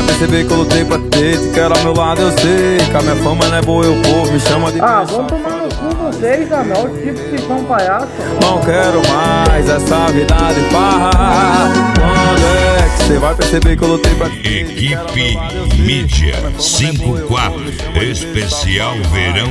perceber que eu lutei pra ter. Te quero ao meu lado, eu sei que a minha fama não é boa, o povo me chama de vamos tomar no cu vocês, Amel. Tipo que são palhaços. Não quero mais essa vida de farra. Quando é que você vai perceber que eu lutei pra ter? Equipe Mídia 54 Especial Verão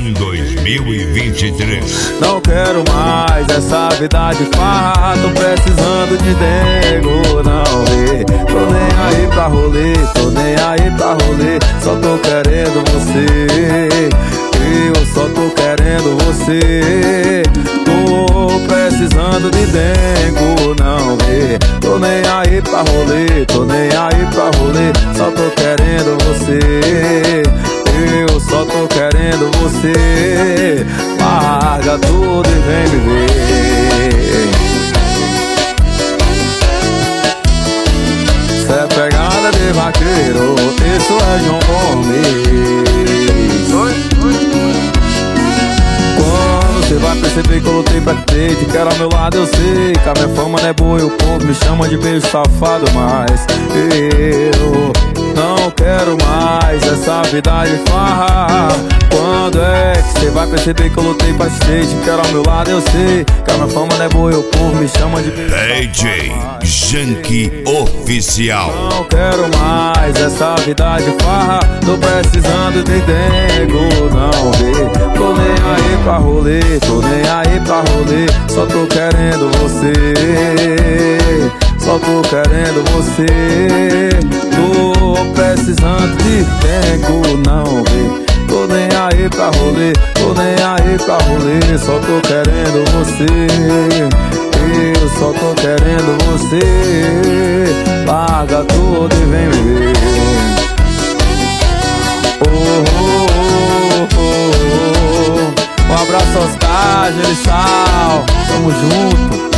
2023. Não quero mais essa vida de farra. Tô precisando de dengo, não vê. Tô nem aí pra rolê, tô nem aí pra rolê. Só tô querendo você, eu só tô querendo você. Tô precisando de dengo, não vê. Tô nem aí pra rolê, tô nem aí pra rolê. Só tô querendo você, eu só tô querendo você. Larga tudo e vem me ver. Cê é pegada de vaqueiro, isso é João Gomes. Quando cê vai perceber que eu lutei pra ter, te quero ao meu lado, eu sei que a minha fama não é boa e o povo me chama de beijo safado. Mas eu não quero mais essa vida de farra. Quando é que cê vai perceber que eu lutei pra ter? Te quero ao meu lado, eu sei que a minha fama não é boa e o povo me chama de beijo DJ Janky Oficial. Não quero mais essa vida de farra. Tô precisando de dengo, não vê. Tô nem aí pra rolê, tô nem aí pra rolê. Só tô querendo você, só tô querendo você. Tô precisando de dengo, não vê. Tô nem aí pra rolê, tô nem aí pra rolê. Só tô querendo você, eu só tô querendo você. Larga tudo e vem me ver. Um abraço aos Taj, Elissal, tamo junto.